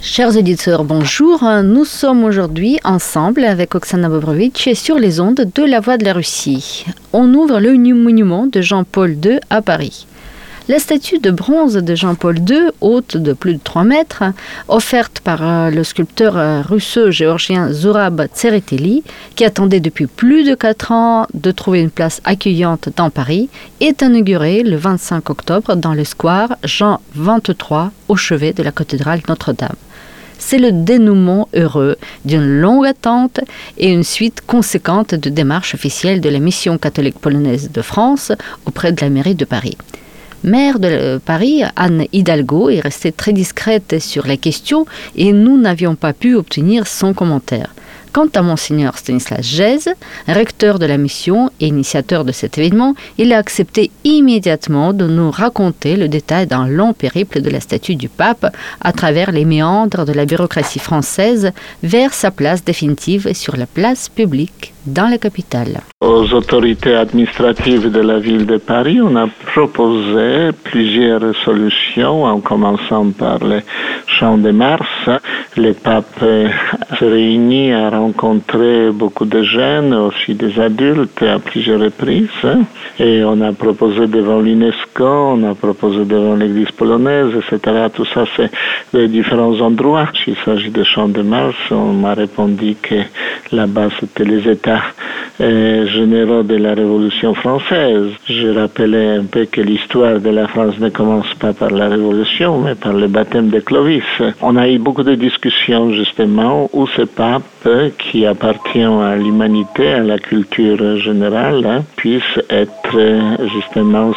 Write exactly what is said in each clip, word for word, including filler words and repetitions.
Chers auditeurs, bonjour. Nous sommes aujourd'hui ensemble avec Oksana Bobrovitch sur les ondes de La Voix de la Russie. On ouvre le monument de Jean-Paul deux à Paris. La statue de bronze de Jean-Paul deux, haute de plus de trois mètres, offerte par le sculpteur russo-géorgien Zurab Tsereteli, qui attendait depuis plus de quatre ans de trouver une place accueillante dans Paris, est inaugurée le vingt-cinq octobre dans le square Jean vingt-trois, au chevet de la cathédrale Notre-Dame. C'est le dénouement heureux d'une longue attente et une suite conséquente de démarches officielles de la mission catholique polonaise de France auprès de la mairie de Paris. Maire de Paris, Anne Hidalgo est restée très discrète sur la question et nous n'avions pas pu obtenir son commentaire. Quant à Monseigneur Stanislas Gèze, recteur de la mission et initiateur de cet événement, il a accepté immédiatement de nous raconter le détail d'un long périple de la statue du pape à travers les méandres de la bureaucratie française vers sa place définitive sur la place publique dans la capitale. Aux autorités administratives de la ville de Paris, on a proposé plusieurs solutions, en commençant par le Champ de Mars. Le pape se réunit à rencontrer beaucoup de jeunes, aussi des adultes, à plusieurs reprises. Et on a proposé devant l'UNESCO, on a proposé devant l'église polonaise, et cetera. Tout ça, c'est de différents endroits. S'il s'agit de Champ de Mars, on m'a répondu que là-bas, c'était les États euh, généraux de la Révolution française. Je rappelais un peu que l'histoire de la France ne commence pas par la Révolution, mais par le baptême de Clovis. On a eu beaucoup de discussions, justement, où ce pape, qui appartient à l'humanité, à la culture générale, hein, puisse être justement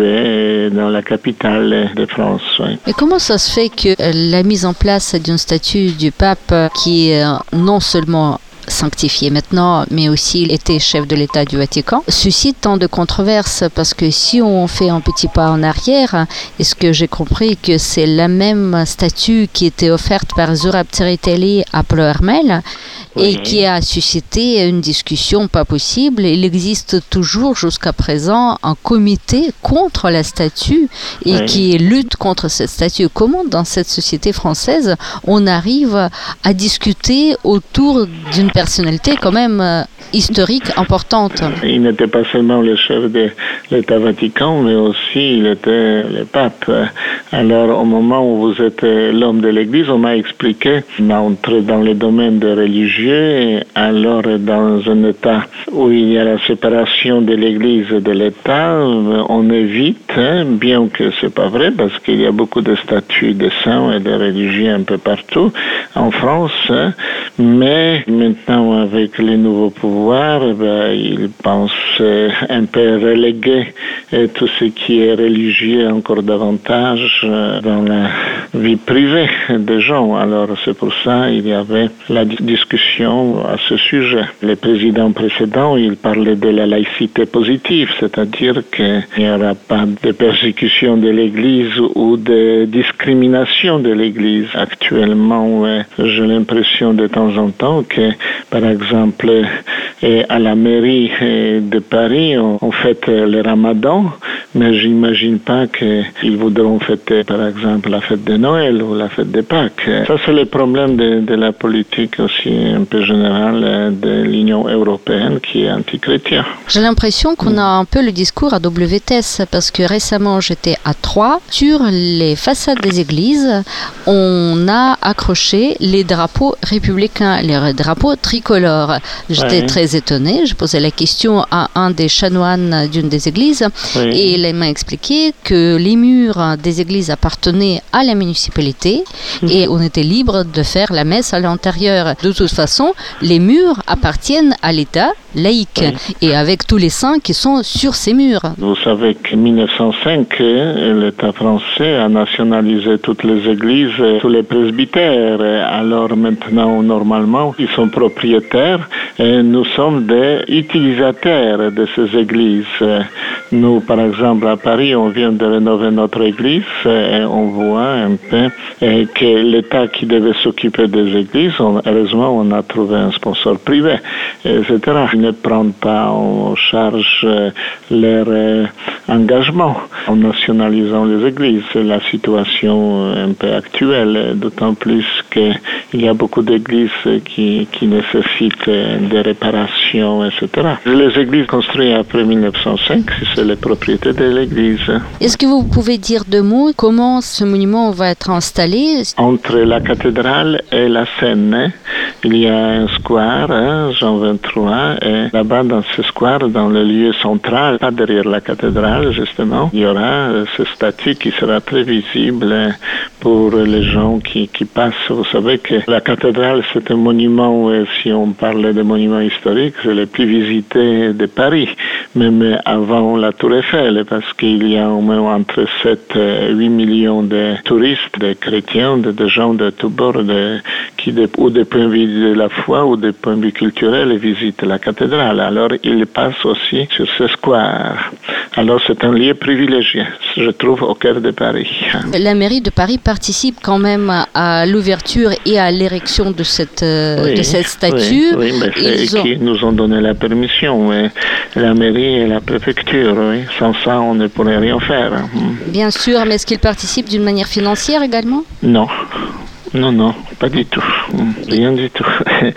situé dans la capitale de France. Oui. Et comment ça se fait que la mise en place d'une statue du pape qui est non seulement sanctifié maintenant, mais aussi était chef de l'État du Vatican, suscite tant de controverses? Parce que si on fait un petit pas en arrière, est-ce que j'ai compris que c'est la même statue qui était offerte par Zurab Tsereteli à Paul Hermel et oui. qui a suscité une discussion pas possible? Il existe toujours jusqu'à présent un comité contre la statue et oui. qui lutte contre cette statue. Comment dans cette société française on arrive à discuter autour d'une personnalité quand même euh, historique importante? Il n'était pas seulement le chef de l'État Vatican, mais aussi il était le pape. Alors au moment où vous êtes l'homme de l'Église, on m'a expliqué, on a entré dans le domaine de religieux, et alors dans un État où il y a la séparation de l'Église et de l'État, on évite, hein, bien que c'est pas vrai, parce qu'il y a beaucoup de statuts de saints et de religieux un peu partout en France, hein, mais maintenant avec les nouveaux pouvoirs, ben, ils pensent un peu reléguer tout ce qui est religieux encore davantage dans la vie privée des gens. Alors c'est pour ça qu'il y avait la discussion à ce sujet. Le président précédent, il parlait de la laïcité positive, c'est-à-dire qu'il n'y aura pas de persécution de l'Église ou de discrimination de l'Église. Actuellement, j'ai l'impression de temps en temps que, par exemple, à la mairie de Paris, on fête le Ramadan, mais j'imagine pas qu'ils voudront fêter, par exemple, la fête de Noël ou la fête de Pâques. Ça, c'est le problème de, de la politique aussi un peu générale de l'Union européenne qui est anti-chrétien. J'ai l'impression qu'on a un peu le discours à double vitesse, parce que récemment, j'étais à Troyes. Sur les façades des églises, on a accroché les drapeaux républicains, les drapeaux tricolores. J'étais ouais. très étonnée. Je posais la question à un des chanoines d'une des églises oui. et il m'a expliqué que les murs des églises appartenaient à la municipalité mmh. et on était libre de faire la messe à l'intérieur. De toute façon, les murs appartiennent à l'État laïque oui. et avec tous les saints qui sont sur ces murs. Vous savez qu'en mille neuf cent cinq, l'État français a nationalisé toutes les églises, tous les presbytères. Alors maintenant, normalement, ils sont propriétaires et nous sommes des utilisateurs de ces églises. Nous, par exemple, à Paris, on vient de rénover notre église et on voit un peu que l'État qui devait s'occuper des églises, on, heureusement, on a trouvé un sponsor privé, et cetera. Ils ne prennent pas en charge leur engagement en nationalisant les églises. C'est la situation un peu actuelle, d'autant plus qu'il y a beaucoup d'églises qui, qui nécessitent des réparations, et cetera. Les églises construites après mille neuf cent cinq, c'est la propriété de l'église. Est-ce que vous pouvez dire deux mots comment ce monument va être installé? Entre la cathédrale et la Seine, il y a un square, hein, Jean vingt-trois, et là-bas dans ce square, dans le lieu central, pas derrière la cathédrale justement, il y aura ce statue qui sera très visible pour les gens qui, qui passent. Vous savez que la cathédrale, c'est un monument, si on parle de monuments historiques, c'est le plus visité de Paris, même avant la Tour Eiffel, parce qu'il y a au moins entre sept et huit millions de touristes, de chrétiens, de, de gens de tous bords, de, qui, de, ou des points de vue de la foi ou des points de vue culturels, visitent la cathédrale. Alors, ils passent aussi sur ce square. Alors, c'est un lieu privilégié, je trouve, au cœur de Paris. La mairie de Paris participe quand même à l'ouverture et à l'érection de cette, oui, de cette statue. Oui, oui, mais c'est Ils qui ont... nous ont donné la permission. Oui. La mairie et la préfecture, oui. Sans ça, on ne pourrait rien faire. Bien sûr, mais est-ce qu'ils participent d'une manière financière également? Non. Non, non, pas du tout. Rien du tout.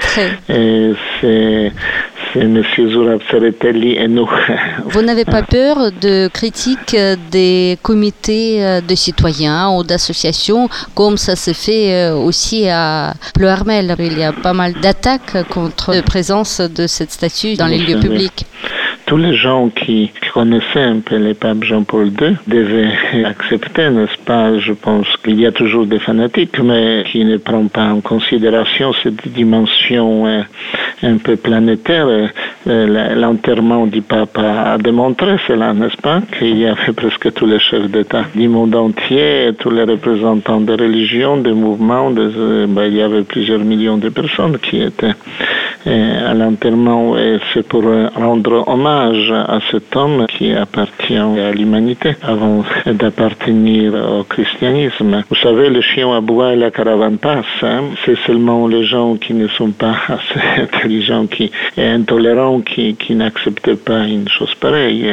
Et c'est, c'est M. Zurab Tsereteli et nous. Vous n'avez pas peur de critiques des comités de citoyens ou d'associations, comme ça se fait aussi à Pleuharmel? Il y a pas mal d'attaques contre la présence de cette statue dans les lieux publics. Tous les gens qui connaissaient un peu le pape Jean-Paul deux devaient accepter, n'est-ce pas? Je pense qu'il y a toujours des fanatiques, mais qui ne prennent pas en considération cette dimension euh, un peu planétaire. Euh, l'enterrement du pape a, a démontré cela, n'est-ce pas? Qu'il y avait presque tous les chefs d'État du monde entier, tous les représentants des religions, des mouvements, des, euh, ben, il y avait plusieurs millions de personnes qui étaient euh, à l'enterrement, et c'est pour euh, rendre hommage à cet homme qui appartient à l'humanité avant d'appartenir au christianisme. Vous savez, le chien aboie et la caravane passe. Hein? C'est seulement les gens qui ne sont pas assez intelligents qui, et intolérants qui, qui n'acceptent pas une chose pareille,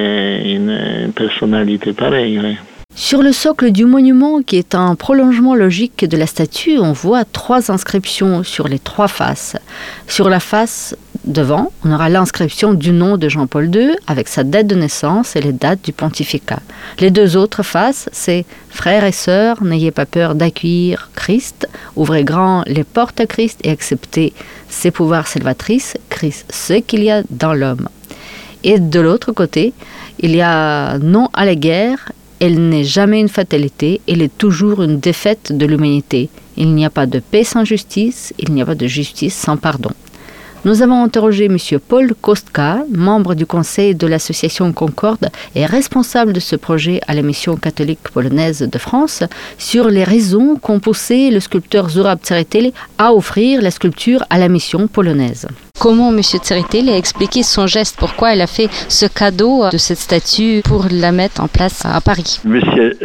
une personnalité pareille. Oui. Sur le socle du monument, qui est un prolongement logique de la statue, on voit trois inscriptions sur les trois faces. Sur la face devant, on aura l'inscription du nom de Jean-Paul deux avec sa date de naissance et les dates du pontificat. Les deux autres faces, c'est « Frères et sœurs, n'ayez pas peur d'accueillir Christ, ouvrez grand les portes à Christ et acceptez ses pouvoirs salvatrices, Christ, ce qu'il y a dans l'homme ». Et de l'autre côté, il y a « Non à la guerre ». Elle n'est jamais une fatalité, elle est toujours une défaite de l'humanité. Il n'y a pas de paix sans justice, il n'y a pas de justice sans pardon. Nous avons interrogé M. Paul Kostka, membre du conseil de l'association Concorde et responsable de ce projet à la mission catholique polonaise de France, sur les raisons qu'ont poussé le sculpteur Zurab Tsereteli à offrir la sculpture à la mission polonaise. Comment M. Tsereteli a expliqué son geste? Pourquoi il a fait ce cadeau de cette statue pour la mettre en place à Paris? M.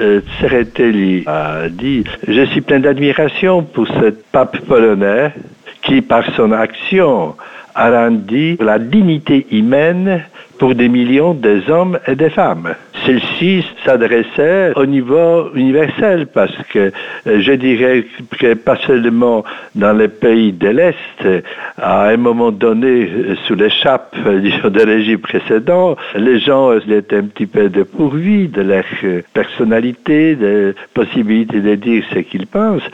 Tsereteli a dit « Je suis plein d'admiration pour ce pape polonais qui, par son action, a rendu la dignité humaine pour des millions d'hommes et de femmes. » Celle-ci s'adressait au niveau universel parce que je dirais que pas seulement dans les pays de l'Est, à un moment donné, sous les chapes de régime précédent, les gens étaient un petit peu dépourvus de leur personnalité, de possibilité de dire ce qu'ils pensent,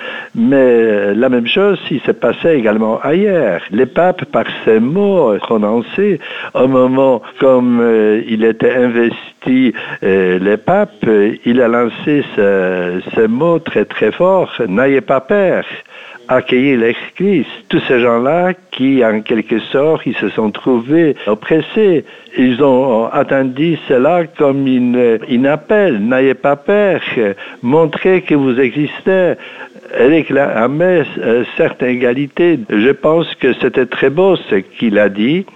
mais la même chose il se passait également ailleurs. Les papes, par ces mots prononcés, au moment comme euh, il était investi Euh, le pape, euh, il a lancé ce, ce mot très très fort, « N'ayez pas peur, accueillez le Christ ». Tous ces gens-là qui, en quelque sorte, ils se sont trouvés oppressés, ils ont attendu cela comme une, une appel, « N'ayez pas peur, montrez que vous existez ». Réclamer euh, certaines égalités. Je pense que c'était très beau ce qu'il a dit.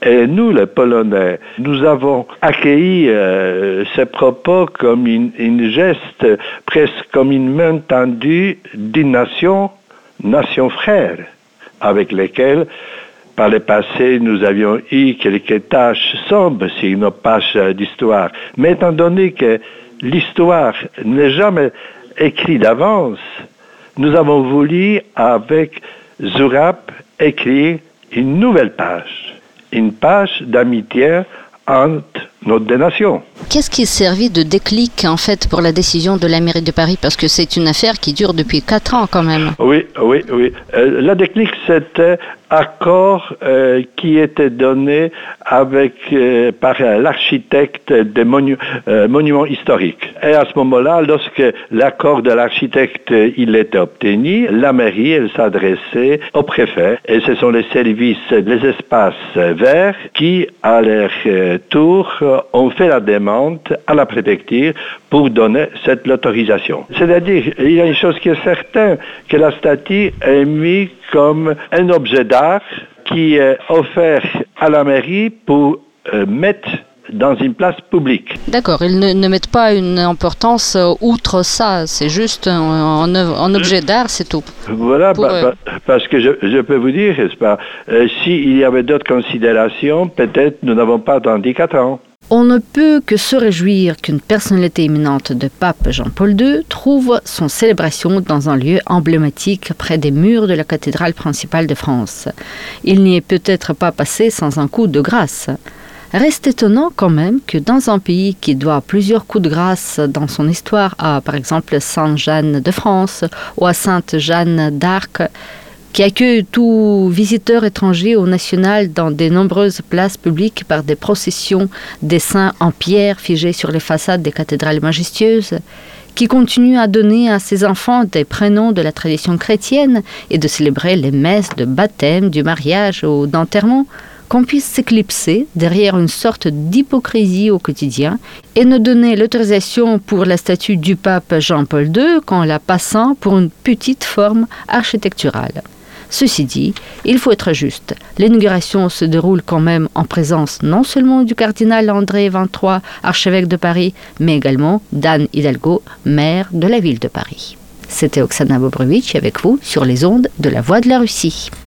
Et nous, les Polonais, nous avons accueilli euh, ces propos comme une, une geste, presque comme une main tendue d'une nation, nation frère, avec lesquelles, par le passé, nous avions eu quelques tâches sombres sur nos pages d'histoire. Mais étant donné que l'histoire n'est jamais écrite d'avance, nous avons voulu, avec Zurab, écrire une nouvelle page, une page d'amitié entre nos deux nations. Qu'est-ce qui est servi de déclic, en fait, pour la décision de la mairie de Paris? Parce que c'est une affaire qui dure depuis quatre ans, quand même. Oui, oui, oui. Euh, la déclic, c'était accord euh, qui était donné avec euh, par l'architecte des monu- euh, monuments historiques. Et à ce moment-là, lorsque l'accord de l'architecte il était obtenu, la mairie elle s'adressait au préfet et ce sont les services des espaces verts qui, à leur euh, tour, ont fait la demande à la préfecture pour donner cette autorisation. C'est-à-dire, il y a une chose qui est certaine, que la statue est mise comme un objet d'art qui est offert à la mairie pour euh, mettre dans une place publique. D'accord, ils ne, ne mettent pas une importance euh, outre ça, c'est juste un, un, un objet d'art, c'est tout. Voilà, pour, bah, euh... bah, parce que je, je peux vous dire, n'est-ce pas, euh, s'il y avait d'autres considérations, peut-être nous n'avons pas attendu quatre ans. On ne peut que se réjouir qu'une personnalité éminente de pape Jean-Paul deux trouve son célébration dans un lieu emblématique près des murs de la cathédrale principale de France. Il n'y est peut-être pas passé sans un coup de grâce. Reste étonnant quand même que dans un pays qui doit plusieurs coups de grâce dans son histoire à, par exemple, Sainte Jeanne de France ou à Sainte Jeanne d'Arc, qui accueille tout visiteur étranger au national dans de nombreuses places publiques par des processions des saints en pierre figés sur les façades des cathédrales majestueuses, qui continue à donner à ses enfants des prénoms de la tradition chrétienne et de célébrer les messes de baptême, du mariage ou d'enterrement, qu'on puisse s'éclipser derrière une sorte d'hypocrisie au quotidien et ne donner l'autorisation pour la statue du pape Jean-Paul deux qu'en la passant pour une petite forme architecturale. Ceci dit, il faut être juste. L'inauguration se déroule quand même en présence non seulement du cardinal André vingt-trois, archevêque de Paris, mais également d'Anne Hidalgo, maire de la ville de Paris. C'était Oksana Bobrovitch avec vous sur les ondes de la Voix de la Russie.